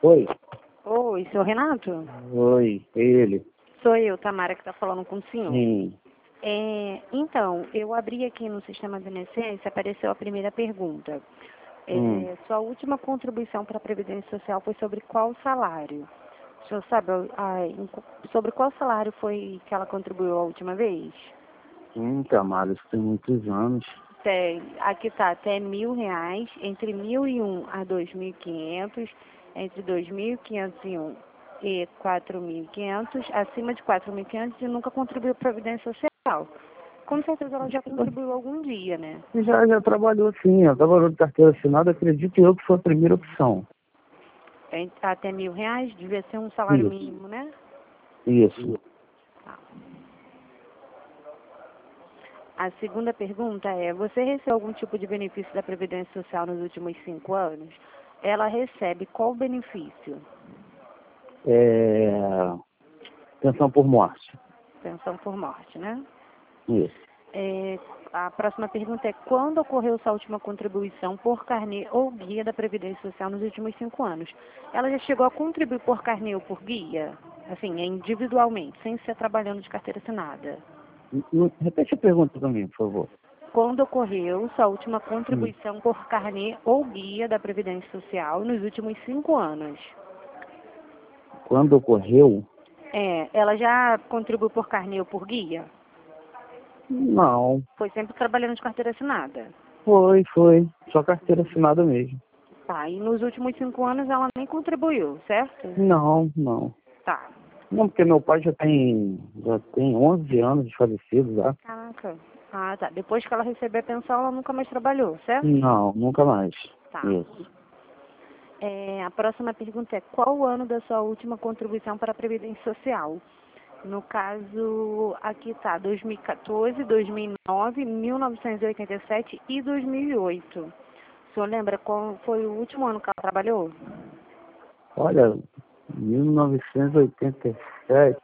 Oi. Oi, seu Renato? Oi, é ele. Sou eu, Tamara, que está falando com o senhor. Sim. Então, eu abri aqui no sistema do INSS e apareceu a primeira pergunta. Sua última contribuição para a Previdência Social foi sobre qual salário? O senhor sabe sobre qual salário foi que ela contribuiu a última vez? Tamara, isso tem muitos anos. Aqui está até R$ 1.000, entre 1.001 a 2.500, entre 2.501 e 4.500, acima de 4.500 e nunca contribuiu para a Previdência Social. Com certeza ela já contribuiu algum dia, né? Já trabalhou sim, ela trabalhou de carteira assinada, acredito eu que foi a primeira opção. Até R$ 1.000, devia ser um salário Isso. mínimo, né? Isso. Tá. A segunda pergunta é, você recebeu algum tipo de benefício da Previdência Social nos últimos 5 anos? Ela recebe qual benefício? Pensão por morte. Pensão por morte, né? Isso. A próxima pergunta é, quando ocorreu sua última contribuição por carnê ou guia da Previdência Social nos últimos 5 anos? Ela já chegou a contribuir por carnê ou por guia? Assim, individualmente, sem ser trabalhando de carteira assinada? Repete a pergunta para mim, por favor. Quando ocorreu sua última contribuição por carnê ou guia da Previdência Social nos últimos 5 anos? Quando ocorreu? Ela já contribuiu por carnê ou por guia? Não. Foi sempre trabalhando de carteira assinada? Foi. Só carteira assinada mesmo. Tá, e nos últimos 5 anos ela nem contribuiu, certo? Não. Tá. Não, porque meu pai já tem 11 anos de falecido já. Caraca. Ah, tá. Depois que ela recebeu a pensão, ela nunca mais trabalhou, certo? Não, nunca mais. Tá. Isso. A próxima pergunta é, qual o ano da sua última contribuição para a Previdência Social? No caso, aqui está 2014, 2009, 1987 e 2008. O senhor lembra qual foi o último ano que ela trabalhou? Olha, 1987,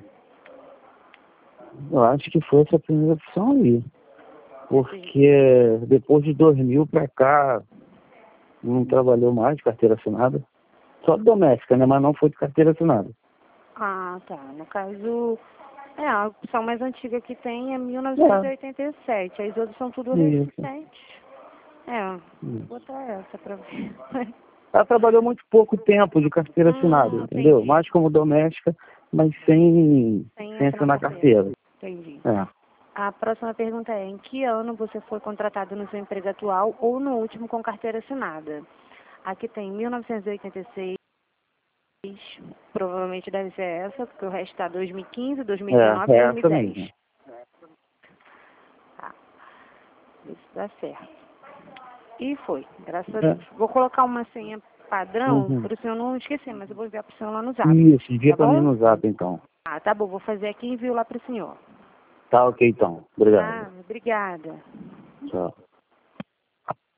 eu acho que foi essa primeira opção aí. Porque depois de 2000 para cá, não trabalhou mais de carteira assinada. Só doméstica, né? Mas não foi de carteira assinada. Ah, tá. No caso, a opção mais antiga que tem é 1987. As outras são tudo recentes. Vou botar essa para ver. Ela trabalhou muito pouco tempo de carteira assinada, entendeu? Entendi. Mais como doméstica, mas sem assinar carteira. Entendi. A próxima pergunta é, em que ano você foi contratado no seu emprego atual ou no último com carteira assinada? Aqui tem 1986, provavelmente deve ser essa, porque o resto está 2015, 2019 e 2010. Mesmo. Tá. Isso dá certo. E foi, graças a Deus. Vou colocar uma senha padrão, para o senhor não esquecer, mas eu vou enviar para o senhor lá no Zap. Isso, envia para mim no Zap, então. Ah, tá bom, vou fazer aqui e envio lá para o senhor. Tá ok, então. Obrigado. Obrigada. Tchau.